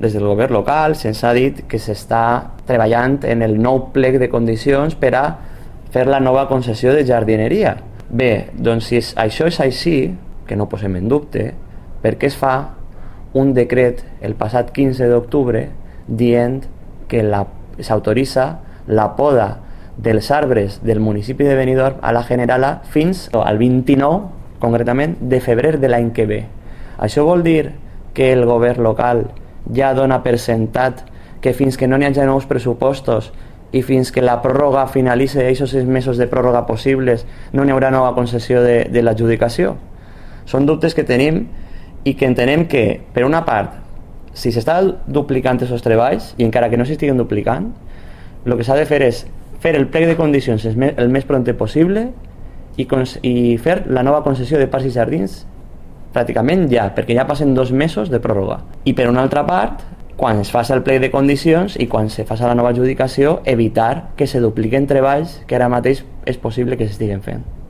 des del govern local se'ns ha dit que s'està treballant en el nou plec de condicions per a fer la nova concessió de jardineria. Bé, doncs si això és així, que no posem en dubte, per què es fa un decret el passat 15 d'octubre dient que s'autoritza la poda dels arbres del municipi de Benidorm a la Generala fins al 29, concretament, de febrer de l'any que ve. Això vol dir que el govern local ja dona per sentat que fins que no n'hi hagi nous pressupostos i fins que la pròrroga finalitzi aquests 6 mesos de pròrroga possibles no n'hi haurà nova concessió de l'adjudicació? Són dubtes que tenim i que entenem que, per una part, si s'està duplicant aquests treballs, i encara que no s'estiguen duplicant, el que s'ha de fer és fer el plec de condicions el més prompte possible i fer la nova concessió de parcs i jardins pràcticament ja, perquè ja passen 2 mesos de pròrroga. I per una altra part, quan es faci el plec de condicions i quan se faci la nova adjudicació, evitar que se dupliquen treballs que ara mateix és possible que s'estiguen fent.